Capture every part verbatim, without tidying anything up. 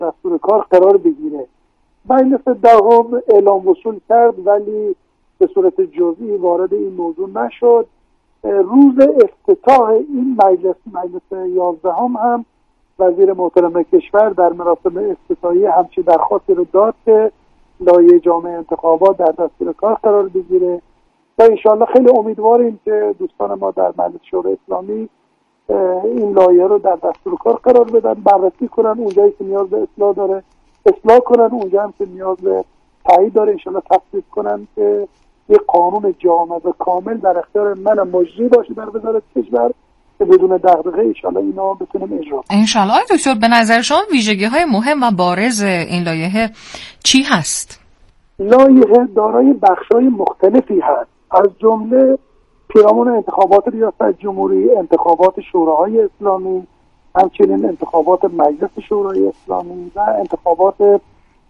دستور کار قرار بگیره. مجلس دهم اعلام وصول کرد ولی به صورت جزئی وارد این موضوع نشد. روز افتتاح این مجلس مجلس یازدهم هم وزیر محترم کشور در مراسم افتتاحیه همچین درخواستی رو داد که لایحه جامع انتخابات در دستور کار قرار بگیره و انشاءالله خیلی امیدواریم که دوستان ما در مجلس شورای اسلامی این لایحه رو در دستور کار قرار بدن، بررسی کنن، اونجایی که نیاز به اصلاح داره اصلاح کنن، اونجا هم که نیاز به تایید داره انشاءالله تصویب کنن که یک قانون جامع و کامل در اختیار من مجری باشه در وزارت کشور که بدون دغدغه انشاءالله اینا بتونیم اجرا کنیم. انشاءالله. آقای دکتر به نظر شما ویژگی‌های مهم و بارز این لایحه چی هست؟ لایحه دارای بخش‌های مختلفی هست، از جمله پیرامون انتخابات ریاست جمهوری، انتخابات شوراهای اسلامی، همچنین انتخابات مجلس شورای اسلامی و انتخابات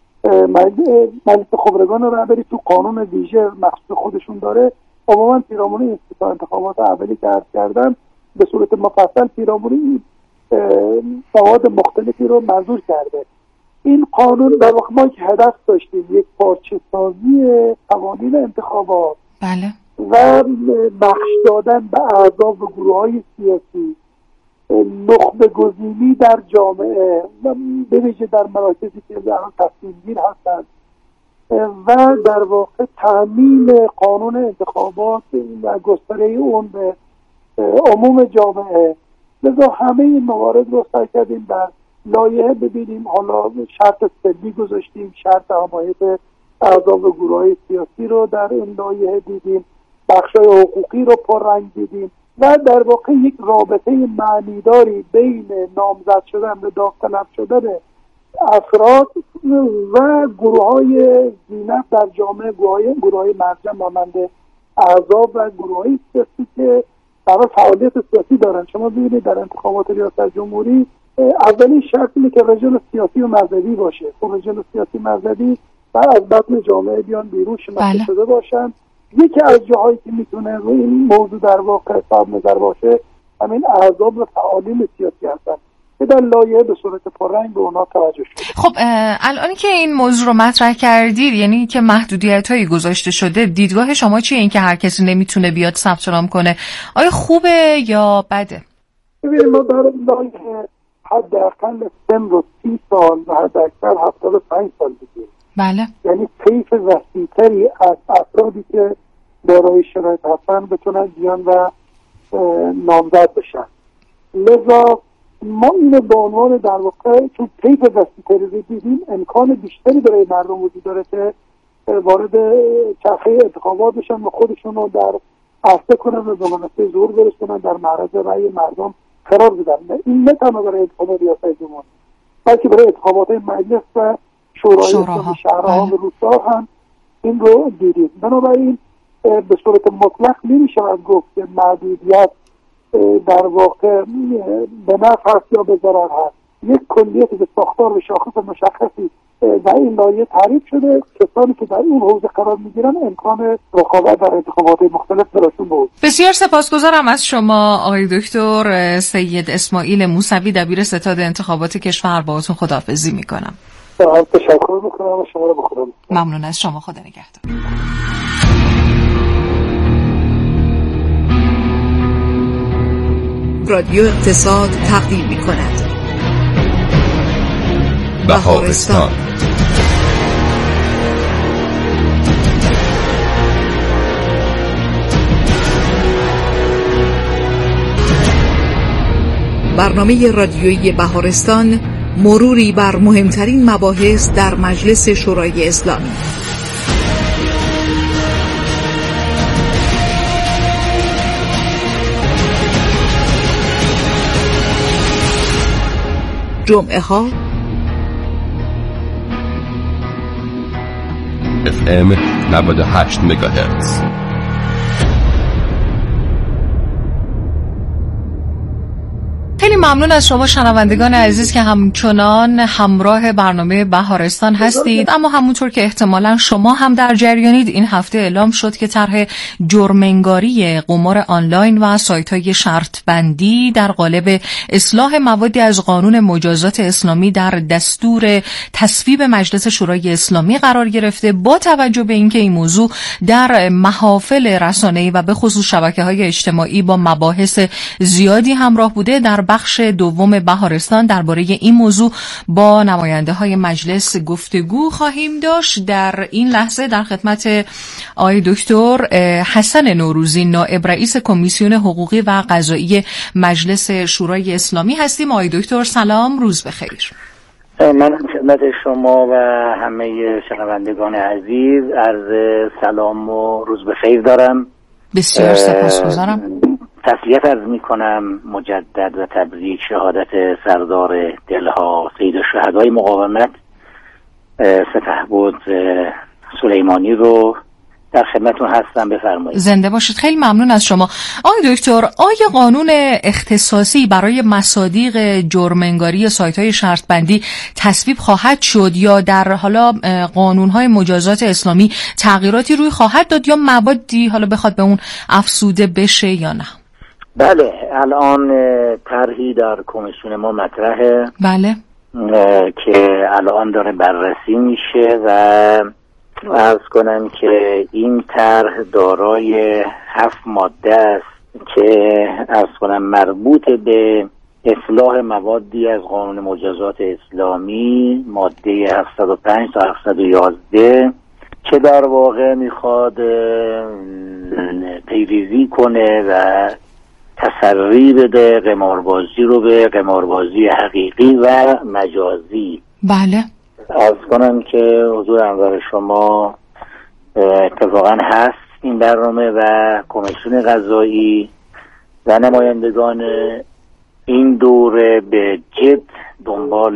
مجلس خبرگان رهبری تو قانون ویژه مخصوص خودشون داره. عموما پیرامون این سه انتخابات اولی که عرض کردم به صورت مفصل پیرامون این مواد مختلفی رو منظور کرده. این قانون در واقع ما که هدف داشتیم یک پارچه سازی قوانین انتخابات بله. و بخش دادن به اعضاب و گروه‌های سیاسی، نخبه گزینی در جامعه و به ویژه در مراکزی که در آن تصمیم گیر هستند و در واقع تأمین قانون انتخابات و گستره اون به عموم جامعه. لذا همه این موارد رو سعی کردیم در لایحه ببینیم. حالا شرط سنی گذاشتیم، شرط حمایت اعضاب و گروه‌های سیاسی رو در این لایحه دیدیم، بخشای حقوقی رو پررنگ دیدیم و در واقع یک رابطه معنیداری بین نامزد شدن به داوطلب شدن افراد و گروه‌های زینف در جامعه، گروه‌های گروه‌های مرجع مانند احزاب و گروه‌های سیاسی که برای فعالیت سیاسی دارن. شما ببینید در انتخابات ریاست جمهوری اولین شرط اینه که رجل سیاسی و مذهبی باشه. خب رجل سیاسی مذهبی و از بطن جامعه بیان بیرون شناخته شده باشن. یکی از جاهایی که میتونه روی این موضوع در واقع حساب نظر باشه همین احزاب و فعالین سیاسی هستن که در لایحه به صورت پررنگ به اونا توجه شده. خب الان که این موضوع رو مطرح کردید، یعنی که محدودیت‌هایی گذاشته شده، دیدگاه شما چیه؟ این که هر کسی نمیتونه بیاد ثبت نام کنه، آیا خوبه یا بده؟ ببینید ما در لایحه حداقل سن رو سی سال و حداکثر هفتاد و پنج سال بگیریم. بله. یعنی طیف وسیع‌تری از افرادی که دارای شرایط هستن بتونن بیان و نامزد بشن. لذا ما اینو به عنوان در واقع چون طیف وسیع‌تری رو دیدیم امکان بیشتری برای مردم وجود داره که وارد چرخه انتخابات بشن و خودشون رو در عرصه کنن و به منصه ظهور برسونن، در معرض رأی مردم قرار بدن. این نه تنها برای انتخابات ریاست جمهوری بلکه برای انتخابات مجلس و شورای اسلامی شهرها و روستا هم این رو دیدیم. بنابراین به صورت مطلق نمی‌شود گفت که محدودیت در واقع به نفع هست یا به ضرر هست. یک کلیت به ساختار و شاخص مشخصی در این لایحه تعریف شده. کسانی که در اون حوزه قرار میگیرن امکان رقابت در انتخابات مختلف براشون بود. بسیار سپاسگزارم از شما آقای دکتر سید اسماعیل موسوی، دبیر ستاد انتخابات کشور. باهاتون خداحافظی میکنم. تشکر میکنم و شما رو به خدا میسپارم. ممنون از شما. خدا نگهدار. رادیو اقتصاد تقدیم می‌کند بهارستان. برنامه رادیویی بهارستان مروری بر مهمترین مباحث در مجلس شورای اسلامی. جمعه ها اف ام نود و هشت مگاهرتز، خیلی ممنون از شما شنوندگان عزیز که همچنان همراه برنامه بهارستان هستید. اما همونطور که احتمالاً شما هم در جریانید، این هفته اعلام شد که طرح جرم‌انگاری قمار آنلاین و سایت‌های شرط بندی در قالب اصلاح موادی از قانون مجازات اسلامی در دستور تصویب مجلس شورای اسلامی قرار گرفته. با توجه به اینکه این موضوع در محافل رسانه‌ای و به خصوص شبکه‌های اجتماعی با مباحث زیادی همراه بوده، در بخش دوم بهارستان درباره این موضوع با نماینده های مجلس گفتگو خواهیم داشت. در این لحظه در خدمت آقای دکتر حسن نوروزی، نائب رئیس کمیسیون حقوقی و قضایی مجلس شورای اسلامی هستیم. آقای دکتر سلام، روز بخیر. من خدمت شما و همه شنوندگان عزیز عرض سلام و روز بخیر دارم. بسیار سپاسگزارم. تسلیت عرض می کنم مجدد و تبریک شهادت سردار دلها سید الشهدای مقاومت سپهبد سلیمانی رو در خدمتون هستم. بفرمایید. زنده باشید. خیلی ممنون از شما. آقای دکتر، آیا قانون اختصاصی برای مصادیق جرم‌انگاری سایت‌های شرط بندی تصویب خواهد شد یا در حالا قانون‌های مجازات اسلامی تغییراتی روی خواهد داد یا موادی حالا بخواد به اون افزوده بشه یا نه؟ بله، الان طرحی در کمیسیون ما مطرحه. بله. که الان داره بررسی میشه و عرض کنم که این طرح دارای هفت ماده است که عرض کنم مربوط به اصلاح موادی از قانون مجازات اسلامی، ماده هفتصد و پنج تا هفتصد و یازده، که در واقع میخواد پیریزی کنه و تسری بده قماربازی رو به قماربازی حقیقی و مجازی. بله. عرض کنم که حضور انظر شما اتفاقا هست این برنامه و کمیسیون قضایی و نمایندگان این دوره به جد دنبال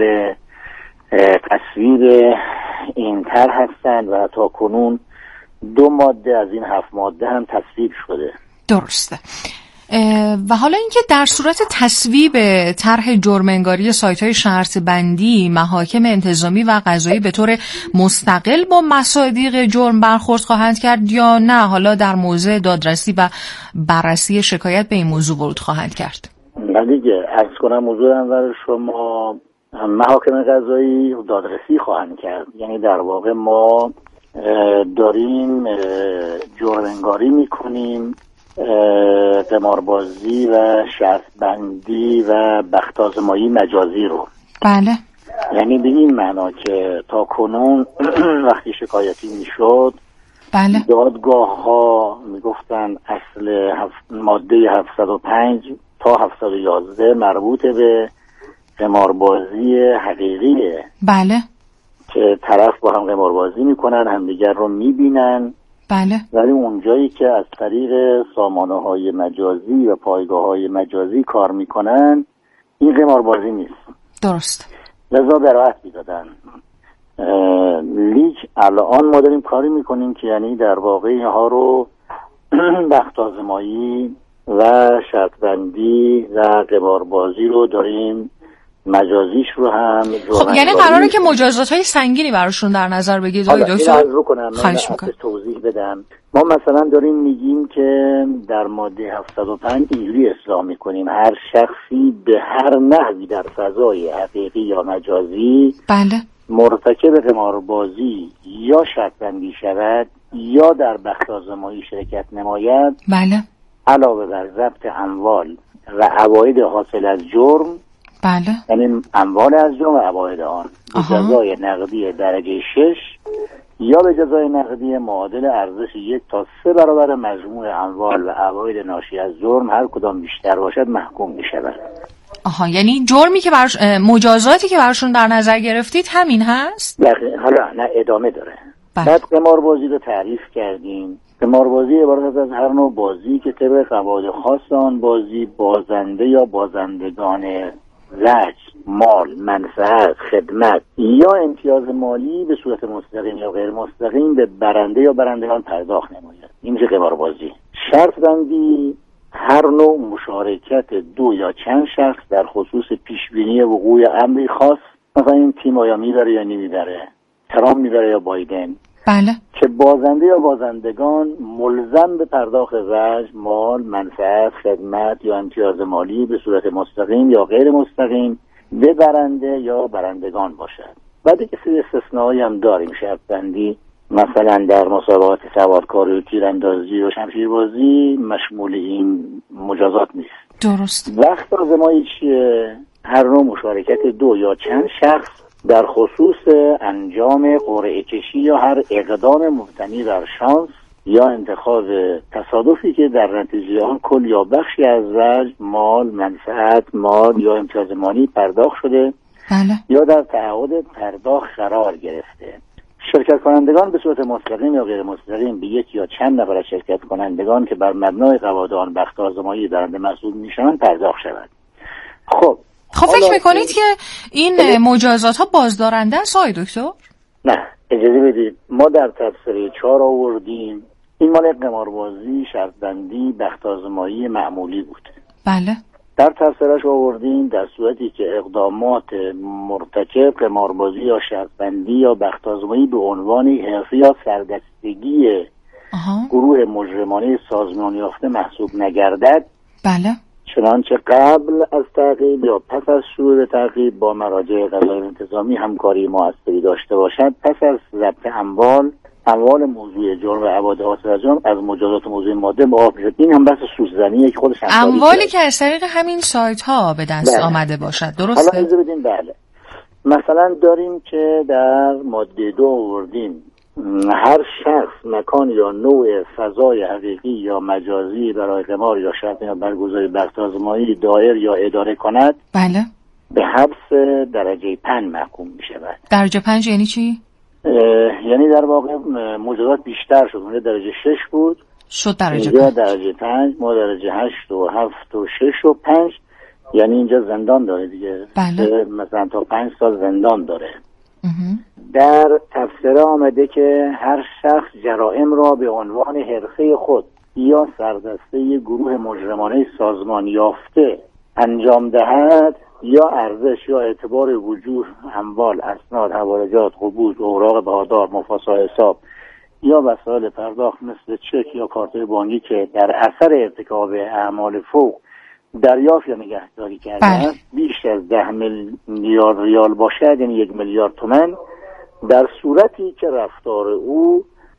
تصویب این طرح هستند و تا کنون دو ماده از این هفت ماده هم تصویب شده. درسته. و حالا اینکه در صورت تصویب طرح جرم‌انگاری سایت‌های شرط بندی محاکم انتظامی و قضایی به طور مستقل با مصادیق جرم برخورد خواهند کرد یا نه حالا در موضع دادرسی و بررسی شکایت به این موضوع ورود خواهند کرد؟ نه دیگه، عرض کنم موضوع انظر شما محاکم قضایی دادرسی خواهند کرد. یعنی در واقع ما داریم جرم‌انگاری میکنیم قماربازی و شرط بندی و بخت آزمایی مجازی رو. بله. یعنی به این معنا که تا کنون وقتی شکایتی میشد، بله، دادگاه ها میگفتن اصل هفت ماده هفتصد و پنج تا هفتصد و یازده مربوط به قماربازی حقیقیه. بله. که طرف با هم قماربازی میکنن، همدیگر رو میبینن. بله. ولی اونجایی که از طریق سامانه های مجازی و پایگاه های مجازی کار میکنن، این قماربازی نیست. درست. لذا براحت میدادن. لیک الان ما داریم کاری میکنیم که یعنی در واقع اینها رو بخت آزمایی و شرط بندی و قماربازی رو داریم مجازیش رو هم. خب یعنی قراره که مجازات های سنگینی براشون در نظر بگیرید آقای دکتر؟ خواهش میکنم توضیح بدم. ما مثلا داریم میگیم که در ماده هفتصد و پنج اینجوری اصلاح میکنیم هر شخصی به هر نحوی در فضای حقیقی یا مجازی بله مرتکب قماربازی یا شرط بندی شود یا در بخت آزمایی شرکت نماید، بله، علاوه بر ضبط اموال و عواید حاصل از جرم، بله، یعنی اموال از جرم و عواید آن، به جزای نقدی درجه شش یا به جزای نقدی معادل ارزش یک تا سه برابر مجموع اموال و عواید ناشی از جرم هر کدام بیشتر باشد محکوم می شود. آها، یعنی جرمی که برش... مجازاتی که براشون در نظر گرفتید همین هست؟ دقیقا. حالا نه ادامه داره. بله. بعد قماربازی رو تعریف کردیم. قماربازی عبارت از هر نوع بازی که طبق قواعد خاص آن بازی بازنده یا بازندگان وجه، مال، منفعت، خدمت یا امتیاز مالی به صورت مستقیم یا غیر مستقیم به برنده یا برندگان پرداخت نماید. این میشه قماربازی. شرط بندی هر نوع مشارکت دو یا چند شخص در خصوص پیشبینی وقوع امری خاص، مثلا این تیم آیا میبره یا نمیبره، ترامپ میبره یا بایدن، بله، که بازنده یا بازندگان ملزم به پرداخت وجه، مال، منفعت، خدمت یا امتیاز مالی به صورت مستقیم یا غیر مستقیم به برنده یا برندگان باشد. بعد که سری استثنایی هم داریم، شرط بندی مثلا در مسابقات سوارکاری و تیراندازی و شمشیربازی مشمول این مجازات نیست. درست. وقت آزمایی چیه؟ هر نوع مشارکت دو یا چند شخص در خصوص انجام قرعه کشی یا هر اقدام مبتنی بر شانس یا انتخاب تصادفی که در نتیجه آن کل یا بخشی از وجه، مال، منفعت، مال یا امتیاز مالی پرداخت شده، بله، یا در تعهد پرداخت قرار گرفته. شرکت کنندگان به صورت مستقیم یا غیر مستقیم به یک یا چند نفر از شرکت کنندگان که بر مبنای قواعد آن بخت آزمایی برنده محسوب میشوند پرداخت شود. خب خب فکر میکنید که این مجازات ها بازدارنده است آقای دکتر؟ نه، اجازه بدید، ما در تفسیر چهار آوردیم این مال قماربازی، شرط بندی، بخت آزمایی معمولی بود. بله. در تفسیرش آوردیم در صورتی که اقدامات مرتکب قماربازی یا شرط بندی یا بخت آزمایی به عنوان حرفه یا سردستگی آها. گروه مجرمانه سازمان یافته محسوب نگردد، بله، چنانچه قبل از تعقیب یا پس از شروع تعقیب با مراجع قضایی انتظامی همکاری موثری داشته باشد، پس از ضبط اموال اموال موضوع جرم و ابعاد حاصل جرم از مجازات موضوع ماده معاف میشد. این هم بحث سوزنیه که خودش اموالی که از طریق همین سایت ها به دست بله. آمده باشد. درسته؟ حالا اجازه بدین. بله، مثلا داریم که در ماده دو آوردیم هر شخص مکان یا نوع فضای حقیقی یا مجازی برای قمار یا شرط یا برگزاری بخت آزمایی دایر یا اداره کند، بله، به حبس درجه پنج محکوم می شود. درجه پنج یعنی چی؟ یعنی در واقع مجازات بیشتر شد. اونجا درجه شش بود، شد درجه اینجا پنج. درجه پنج، ما درجه هشت و هفت و شش و پنج، یعنی اینجا زندان داره دیگه. بله. مثلا تا پنج سال زندان داره. امه. در تفسیر آمده که هر شخص جرائم را به عنوان حرفه خود یا سردسته گروه مجرمانه سازمان یافته انجام دهد یا ارزش یا اعتبار وجوه اموال، اسناد، حوالجات، قبوض، اوراق بهادار، مفاسا حساب یا وسایل پرداخت مثل چک یا کارت بانکی که در اثر ارتکاب اعمال فوق دریافت یا نگهداری کرده است بیش از ده میلیارد ریال باشد، یعنی یک میلیارد تومان، در صورتی که رفتار او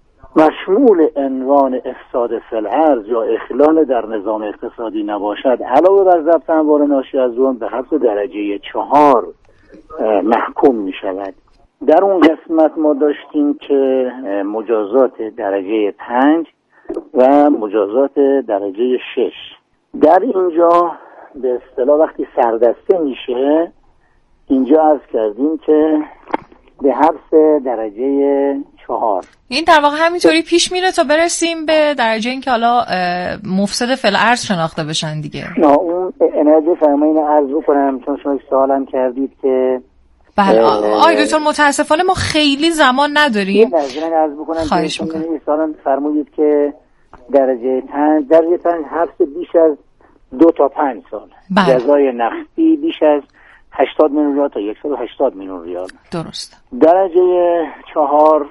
مشمول عنوان افساد فی الارض یا اخلال در نظام اقتصادی نباشد، علاوه بر ضبط اموال ناشی از اون به حبس درجه چهار محکوم می شود. در اون قسمت ما داشتیم که مجازات درجه پنج و مجازات درجه شش. در اینجا به اصطلاح وقتی سردسته میشه، اینجا عرض کردیم که به حبس درجه چهار. این در واقع همینطوری پیش میره تا برسیم به درجه این که حالا مفسد فی الارض شناخته بشن دیگه. نه اون انرژی فرمایین عرض بکنم چون شما سوالم کردید که بله. آقای دکتر متاسفانه ما خیلی زمان نداریم. یه نظرین عرض بکنم خواهش میکنم. سوالم فرمودید که درجه پنج درجه پنج حبس بیش از دو تا پنج سال، بله. جزای نقدی بیش از هشتاد میلیون ریال تا صد و هشتاد میلیون ریال. درست. درجه چهار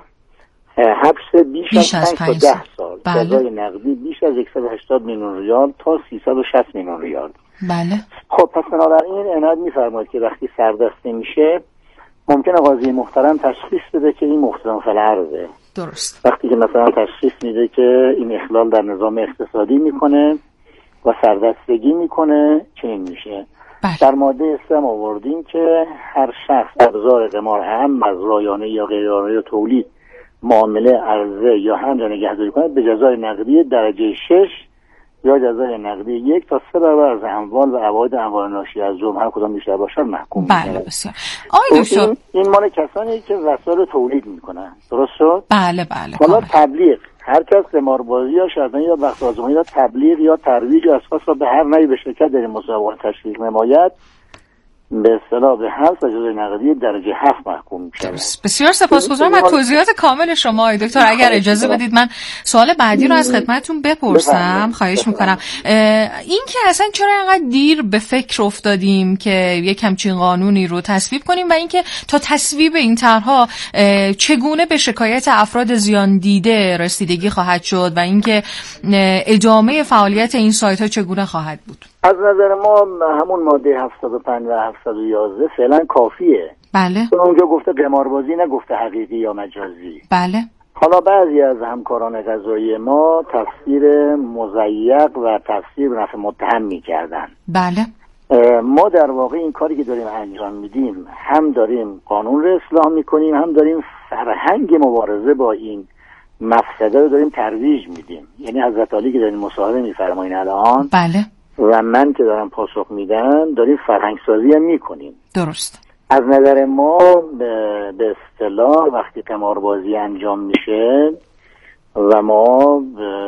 حبس بیش, بیش از پنج تا ده سال، بله. جزای نقدی بیش از صد و هشتاد میلیون ریال تا سیصد و شصت میلیون ریال. بله. خب پس بنابراین عنایت می‌فرمایید که وقتی سردسته میشه ممکنه قاضی محترم تشخیص بده که این مفسد فی الارضه. درست. وقتی که مثلا تشخیص میده که این اخلال در نظام اقتصادی میکنه و سردستگی میکنه، چنین میشه. بله. در ماده سه آوردیم که هر شخص ابزار قمار اهم از رایانه یا غیر رایانه تولید، معامله، عرضه یا حمل و نگهداری کنه به جزای نقدی درجه شش یا جزای نقدی یک تا سه برابر از اموال و ابعاد اموال ناشی از جرم هر کدام بیشتر باشد محکوم میشه. بله بسیار. آقای دکتر این, این مال کسانی که وسایل تولید میکنن. درست شد؟ بله بله. حالا تبلیغ، هر کس قماربازی یا شرطبندی یا بخت آزمایی یا تبلیغ یا ترویج اشخاص را به هر نحوی به شرکت در این مسابقات تشویق نماید به اصطلاح به حبس و جزای نقدی درجه هفت محکوم میشه. بسیار سپاسگزارم از توضیحات کامل شما آقای دکتر. اگر اجازه بدید من سوال بعدی رو از خدمتتون بپرسم، خواهش میکنم. این که اصلا چرا اینقدر دیر به فکر افتادیم که یک همچین قانونی رو تصویب کنیم و اینکه تا تصویب این طرح‌ها چگونه به شکایت افراد زیان دیده رسیدگی خواهد شد و اینکه ادامه فعالیت این سایت‌ها چگونه خواهد بود؟ از نظر ما همون ماده هفتاد و پنج و هفتاد و یازده فعلا کافیه. بله. اونجا گفته قماربازی، نه گفته حقیقی یا مجازی. بله. حالا بعضی از همکاران قضایی ما تفسیر مضیق و تفسیر به نفع متهم می‌کردن. بله. ما در واقع این کاری که داریم انجام میدیم، هم داریم قانون رو اصلاح میکنیم، هم داریم فرهنگ مبارزه با این مفسده رو داریم ترویج میدیم. یعنی حضرت علی که دارین مصاحبه میفرمایین الان، بله، و من که دارم پاسخ میدم، داریم فرهنگ سازی هم میکنیم. درست. از نظر ما به اصطلاح وقتی قماربازی انجام میشه و ما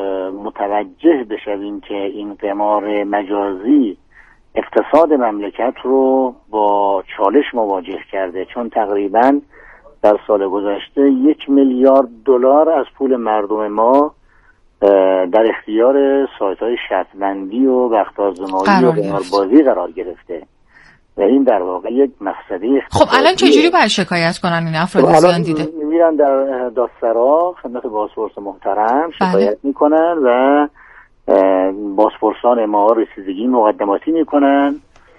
متوجه بشویم که این قمار مجازی اقتصاد مملکت رو با چالش مواجه کرده، چون تقریباً در سال گذشته یک میلیارد دلار از پول مردم ما در اختیار سایت‌های شرط‌بندی و وقت‌آزمایی و قماربازی قرار گرفته و این در واقع یک مفسده اقتصادی. خب الان چجوری باید شکایت کنن این افراد زیان دیده؟ میرن در دادسرا خدمت بازپرس محترم شکایت بله. میکنن و بازپرسان ما رسیدگی مقدماتی میکنن،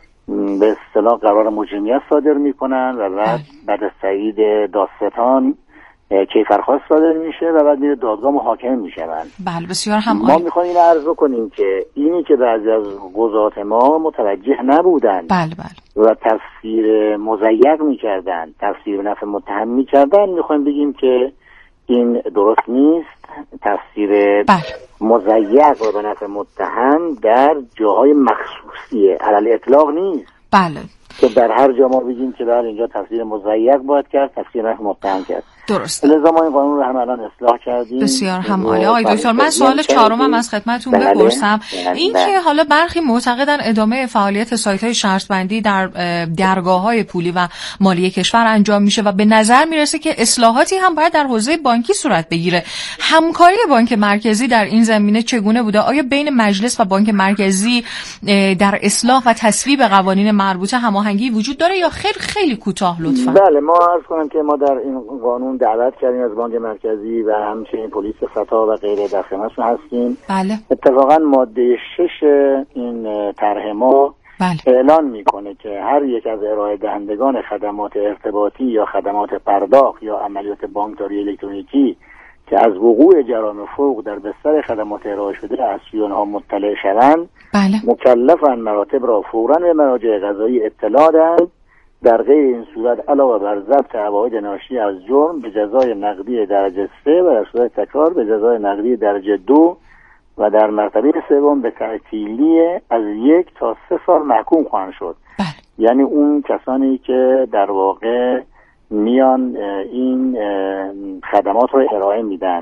به اصطلاح قرار مجرمیت صادر میکنن و بعد بعد از تایید دادستان کیفرخواست صادر میشه و بعد میره دادگاه محاکمه میشن. بله بسیار هم ما میخوایم این عرض کنیم که اینی که بعضی از قضات ما متوجه نبودن بله بله و تفسیر مضیق میکردن، تفسیر نفع متهم میکردن، میخوایم بگیم که این درست نیست. تفسیر بله. مضیق و به نفع متهم در جاهای مخصوصیه، علل اطلاق نیست. بله. که در هر جا ما بگیم که در اینجا تفسیر مضیق باید کرد، تفسیر نفع متهم کرد. درست. لذا ما این قانون رو هم الان اصلاح کردیم. بسیار هم عالی. آقای دکتر من سوال چهارمم از خدمتتون بله. بپرسم. بله. این که حالا برخی معتقدن ادامه فعالیت سایت‌های شرط‌بندی در درگاه‌های پولی و مالی کشور انجام میشه و به نظر میرسه که اصلاحاتی هم باید در حوزه بانکی صورت بگیره. همکاری بانک مرکزی در این زمینه چگونه بوده؟ آیا بین مجلس و بانک مرکزی در اصلاح و تصویب قوانین مربوطه هماهنگی وجود داره یا خیلی خیلی کوتاه لطفاً؟ بله ما عرض کنم که ما در این قانون دعوت کردیم از بانک مرکزی و همچنین پلیس خطا و غیره در خدمتشون هستیم. بله. اتفاقا ماده شش این طرح ما بله. اعلان میکنه که هر یک از ارائه دهندگان خدمات ارتباطی یا خدمات پرداخت یا عملیات بانکداری الکترونیکی که از وقوع جرائم فوق در بستر خدمات ارائه شده از سوی آنها مطلع شوند بله. مکلفند مراتب را فوراً به مراجع قضایی اطلاع دهند. در غیر این صورت علاوه بر ضبط عواید ناشی از جرم به جزای نقدی درجه سه و در صورت تکرار به جزای نقدی درجه دو و در مرتبه سوم به تعطیلی از یک تا سه سال محکوم خواهند شد. بله. یعنی اون کسانی که در واقع میان این خدمات رو ارائه میدن.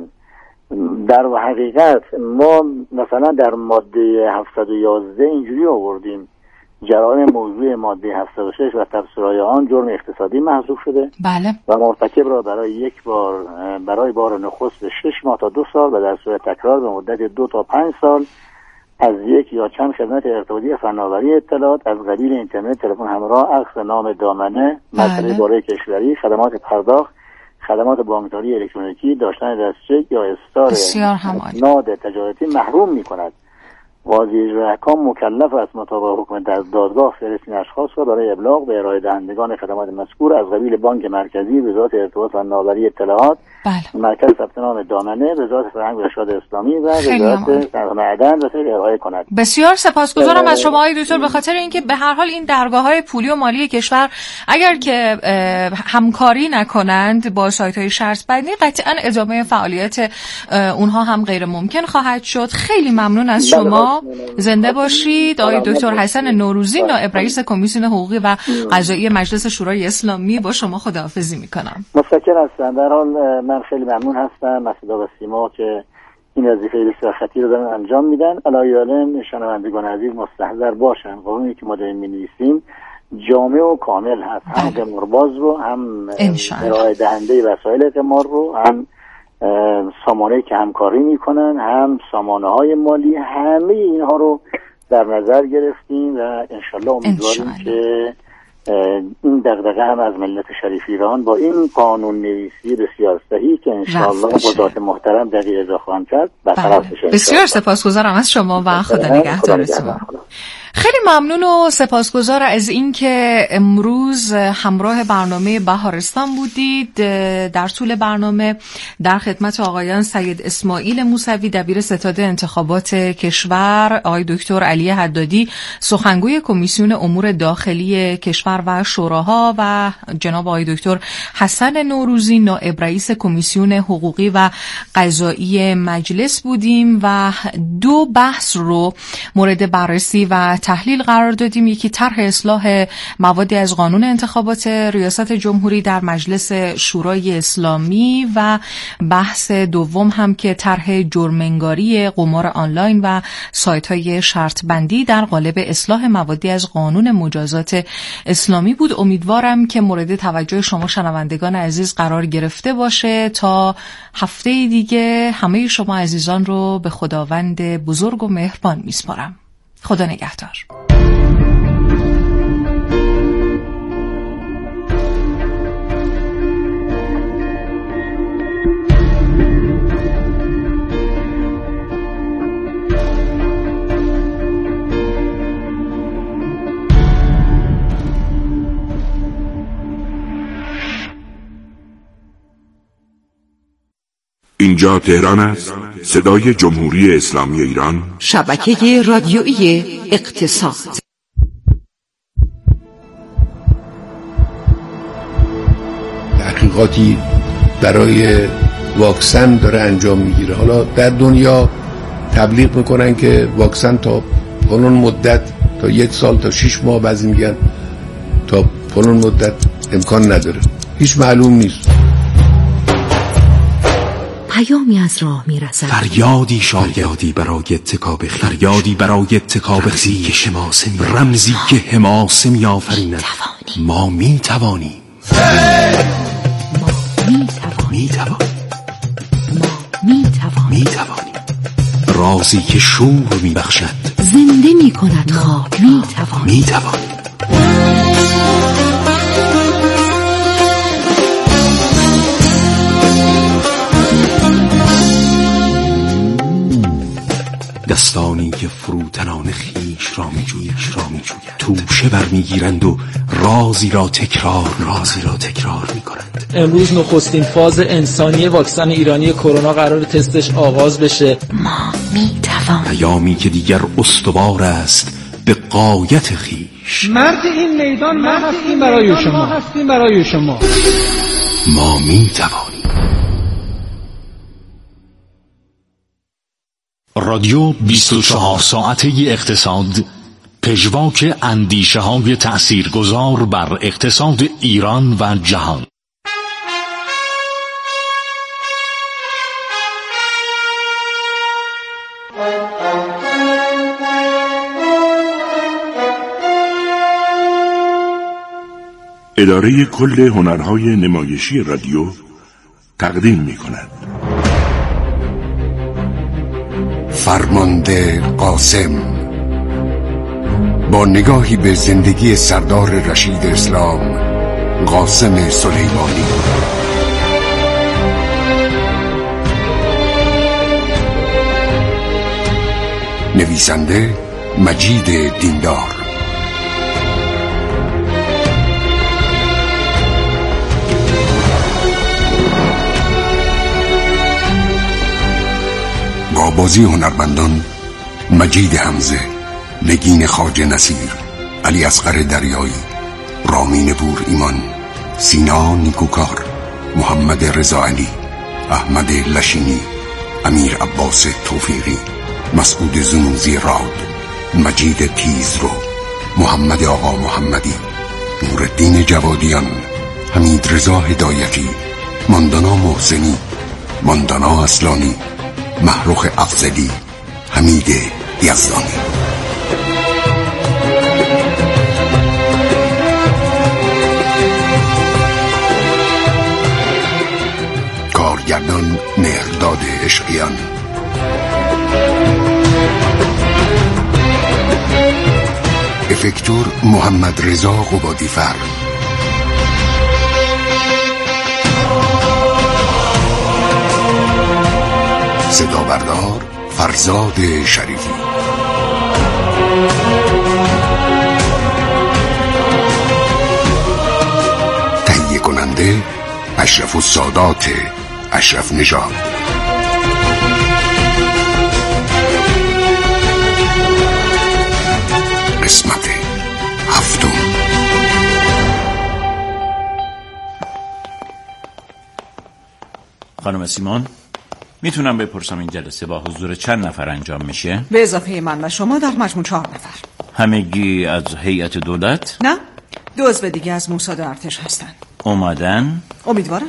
در حقیقت ما مثلا در ماده هفتصد و یازده اینجوری آوردیم جرائم موضوع ماده هفتاد و شش و تفسیرهای آن جرم اقتصادی محذوف شده. بله. و مرتکب را برای یک بار برای بار نخست شش ماه تا دو سال و در صورت تکرار به مدت دو تا پنج سال از یک یا چند خدمت ارتباطی فناوری اطلاعات از قبیل اینترنت، تلفن همراه، عکس نام دامنه، مسئله باره کشوری، خدمات پرداخت، خدمات بانکداری الکترونیکی، داشتن دستچک یا استار اسناد تجارتی محروم می‌کند. قاضی اجرای احکام مکلف است مطابق حکم در دادگاه فرستین اشخاص را برای ابلاغ به ارائه دهندگان خدمات مذکور از قبیل بانک مرکزی، وزارت ارتباطات و فناوری اطلاعات، بله. مرکز ثبت نام دامنه، وزارت فرهنگ و ارشاد اسلامی و وزارت صنعت و معدن و سایر ارائه کند. بسیار سپاسگزارم از شما آقای دکتر به خاطر اینکه به هر حال این درگاه‌های پولی و مالی کشور اگر که همکاری نکنند با سایت‌های شرط‌بندی قطعاً ادامه فعالیت اونها هم غیر ممکن خواهد شد. خیلی ممنون از شما. زنده باشید. آقای دکتر حسن نوروزی نائب رئیس کمیسیون حقوقی و قضایی مجلس شورای اسلامی، با شما خداحافظی میکنم. متشکرم هستم. در حال من خیلی ممنون هستم از صدا و سیما که این وظیفه بسیار خطیر رو دارن انجام میدن. علایالم شنوندگان عزیز مستحضر باشن قانونی که ما داریم می‌نویسیم جامع و کامل هست، هم قمارباز رو، هم ارائه دهنده وسایل قمار رو، هم سامانه‌ای که همکاری میکنن، هم سامانه های مالی، همه اینها رو در نظر گرفتیم و انشالله امیدواریم که این دغدغه هم از ملت شریف ایران با این قانون نویسی بسیار صحیح که انشالله قضات محترم دقیقه اضافه خواهند کرد برطرف بشه. بسیار سپاسگزارم از شما و خدا نگهدارتون. خیلی ممنون و سپاسگزار از اینکه امروز همراه برنامه بهارستان بودید. در طول برنامه در خدمت آقایان سید اسماعیل موسوی دبیر ستاد انتخابات کشور، آقای دکتر علی حدادی سخنگوی کمیسیون امور داخلی کشور و شوراها و جناب آقای دکتر حسن نوروزی نائب رئیس کمیسیون حقوقی و قضایی مجلس بودیم و دو بحث رو مورد بررسی و تحلیل قرار دادیم. یکی طرح اصلاح موادی از قانون انتخابات ریاست جمهوری در مجلس شورای اسلامی و بحث دوم هم که طرح جرم‌انگاری قمار آنلاین و سایت‌های شرط بندی در قالب اصلاح موادی از قانون مجازات اسلامی بود. امیدوارم که مورد توجه شما شنوندگان عزیز قرار گرفته باشه. تا هفته دیگه همه شما عزیزان رو به خداوند بزرگ و مهربان میسپارم. خدا نگهدار. اینجا تهران است، صدای جمهوری اسلامی ایران، شبکه رادیویی اقتصاد. تحقیقاتی برای واکسن داره انجام میگیره. حالا در دنیا تبلیغ میکنن که واکسن تا فلان مدت، تا یک سال، تا شش ماه، بعضی میگن تا فلان مدت امکان نداره، هیچ معلوم نیست. پیامی از راه میرسد، فریادی شاگردی برای اتکاب خیش، فریادی برای اتکاب خیش، رمزی که حماسه می آفریند. ما می توانیم، ما می توانیم، می توانیم، ما می توانیم، می توانیم. رازی که شور می بخشد، زنده می کند خاک، می توانیم، می توانیم. دستانی که فروتنان خیش را می جوید، را می جوید. توشه برمیگیرند و رازی را تکرار رازی را تکرار می کنند. امروز نخستین فاز انسانی واکسن ایرانی کرونا قرار تستش آغاز بشه. ما می توانیم. پیامی که دیگر استوار است به غایت خیش. مرد این میدان ما هستیم برای شما، ما هستیم برای شما. ما می توانیم. رادیو بیست و چهار ساعته اقتصاد، پژواک اندیشه های تأثیرگذار بر اقتصاد ایران و جهان. اداره کل هنرهای نمایشی رادیو تقدیم می کند فرمانده قاسم، با نگاهی به زندگی سردار رشید اسلام قاسم سلیمانی. نویسنده مجید دیندار. با بازی هنرمندان مجید حمزه، نگین خواجه نصیر، علی اصغر دریایی، رامین پور ایمان، سینا نیکوکار، محمد رضا علی، احمد لشینی، امیر عباس توفیقی، مسعود زنوزی راد، مجید تیزرو، محمد آقا محمدی، نورالدین جوادیان، حمید رضا هدایتی، ماندانا محسنی، ماندانا اصلانی، محروخ افضلی، حمید یزدانی. کارگردان مهرداد عشقیان. افکتور محمد رضا قبادیفر. صدا بردار فرزاد شریفی. تهیه کننده اشرف السادات اشرف نژاد. قسمت هفتم. خانم سیمون، میتونم بپرسم این جلسه با حضور چند نفر انجام میشه؟ به اضافه من و شما در مجموع چهار نفر. همگی از هیئت دولت؟ نه، دو عضو دیگه از موساد ارتش هستن. اومدن؟ امیدوارم.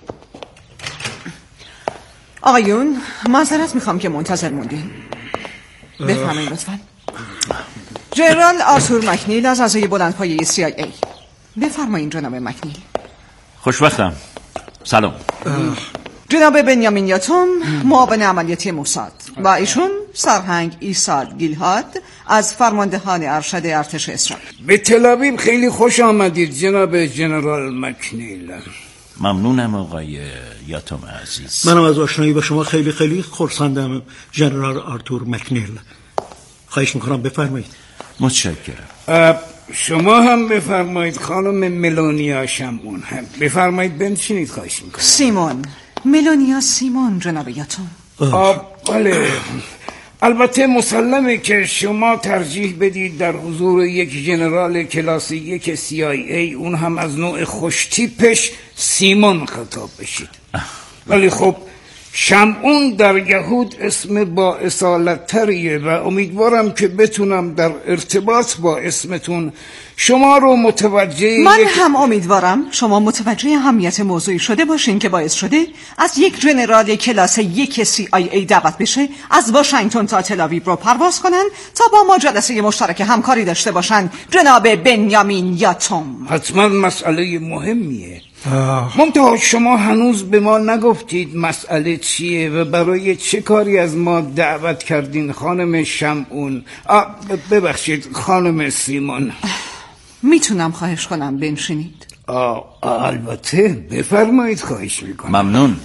آقایون، معذرت میخوام که منتظر موندین. بفرمایید لطفاً. جنرال آرتور مکنیل از اعضای بلندپایه سی آی ای. بفرمایید جناب مکنیل. خوشبختم. سلام. جناب بنیامین یاتوم، معاون عملیاتی موساد، و ایشون سرهنگ ایساد گیلهاد از فرماندهان ارشد ارتش اسرائیل. به تل آویو خیلی خوش آمدید جناب جنرال مکنیل. ممنونم آقای یاتوم عزیز. منم از آشنایی با شما خیلی خیلی خرسندم جنرال آرتور مکنیل. خواهش میکنم بفرمایید. متشکرم. شما هم بفرمایید خانم ملونیا شمعون. هم بفرمایید بنشینید. خواهش میکنم. سیمون ملونیا سیمون جناب یاتوم. بله، البته مسلمه که شما ترجیح بدید در حضور یک ژنرال کلاس یک سی آی ای، اون هم از نوع خوشتیپش، سیمون خطاب بشید. ولی خب شمعون در یهود اسم با اصالت تریه و امیدوارم که بتونم در ارتباط با اسمتون شما رو متوجه. من یک... هم امیدوارم شما متوجه اهمیت موضوعی شده باشین که باعث شده از یک جنرال کلاس یک سی آی ای دعوت بشه از واشنگتن تا تل آویو رو پرواز کنن تا با ما جلسه مشترک همکاری داشته باشن. جناب بنیامین یاتوم، حتما مسئله مهمیه. منتها شما هنوز به ما نگفتید مسئله چیه و برای چه کاری از ما دعوت کردین خانم شمعون. ببخشید خانم سیمون. میتونم خواهش کنم بنشینید؟ آه البته بفرمایید. خواهش میکنم. ممنون.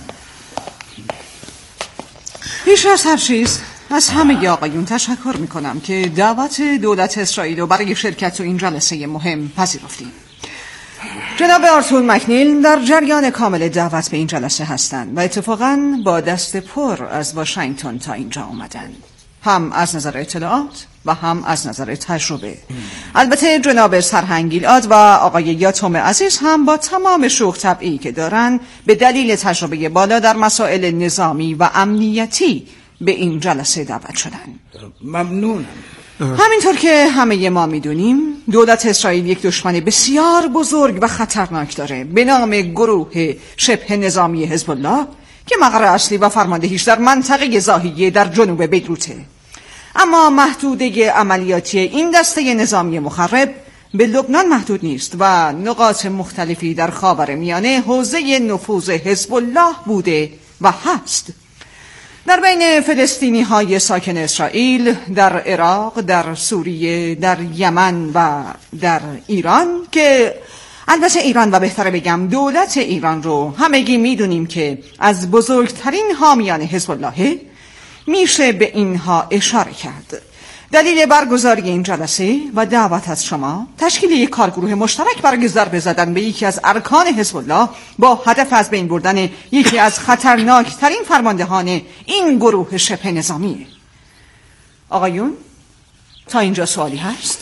پیش از هر چیز از همه آقایون تشکر میکنم که دعوت دولت اسرائیل رو برای شرکت تو این جلسه مهم پذیرفتیم. جناب آرتور مکنیل در جریان کامل دعوت به این جلسه هستند و اتفاقاً با دست پر از واشنگتن تا اینجا آمدن، هم از نظر اطلاعات و هم از نظر تجربه. البته جناب سرهنگ گیلهاد و آقای یاتوم عزیز هم با تمام شوخ طبعی که دارن به دلیل تجربه بالا در مسائل نظامی و امنیتی به این جلسه دعوت شدن. ممنونم. همینطور که همه ما میدونیم دولت اسرائیل یک دشمن بسیار بزرگ و خطرناک داره به نام گروه شبه نظامی حزب الله که مقر اصلی و فرماندهیش در منطقه ضاحیه در جنوب بیروته. اما محدوده عملیاتی این دسته نظامی مخرب به لبنان محدود نیست و نقاط مختلفی در خاورمیانه حوزه نفوذ حزب الله بوده و هست. در بین فلسطینی های ساکن اسرائیل، در عراق، در سوریه، در یمن و در ایران، که البته ایران و بهتره بگم دولت ایران رو همگی میدونیم که از بزرگترین حامیان حزب الله، میشه به اینها اشاره کرد. دلیل برگزاری این جلسه و دعوت از شما تشکیل یک کارگروه مشترک برای ضربه زدن به یکی از ارکان حزب الله با هدف از بین بردن یکی از خطرناکترین فرماندهان این گروه شبه نظامی. آقایون، تا اینجا سوالی هست؟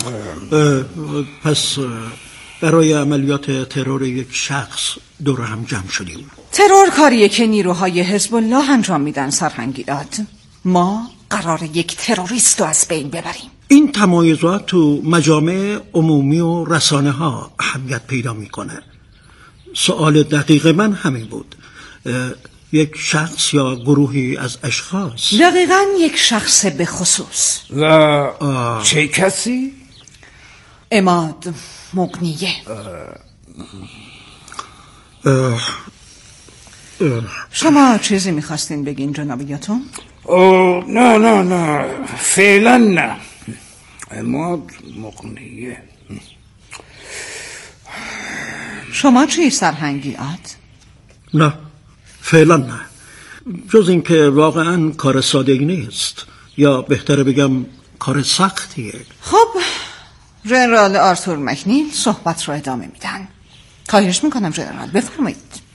پس برای عملیات ترور یک شخص دور هم جمع شدیم. ترور کاریه که نیروهای حزب الله انجام میدن سرهنگ گیلهاد. ما قرار یک تروریست رو از بین ببریم. این تمایزات تو مجامع عمومی و رسانه ها اهمیت پیدا میکنه. سوال دقیق من همین بود، یک شخص یا گروهی از اشخاص؟ دقیقاً یک شخص به خصوص. و آه. چه کسی؟ عماد مغنیه. اه. اه. شما چیزی میخواستین بگین جنابیتون؟ اوه نه نه نه فعلا نه. اماد مقنعه. شما چی سرهنگیات؟ نه فعلا نه، جز اینکه واقعا کار ساده‌ای نیست، یا بهتره بگم کار سختیه. خب ژنرال آرتور مکنیل صحبت رو ادامه میدن. خواهش میکنم ژنرال بفرمایید.